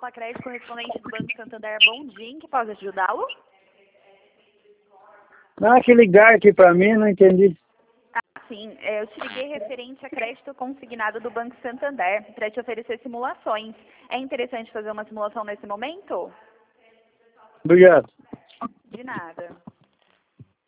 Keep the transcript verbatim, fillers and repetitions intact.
Alfa Crédito, correspondente do Banco Santander. Bom dia, em que posso ajudá-lo? Ah, que ligar aqui pra mim, não entendi. Ah, sim, é, eu te liguei referente a crédito consignado do Banco Santander para te oferecer simulações. É interessante fazer uma simulação nesse momento? Obrigado. De nada.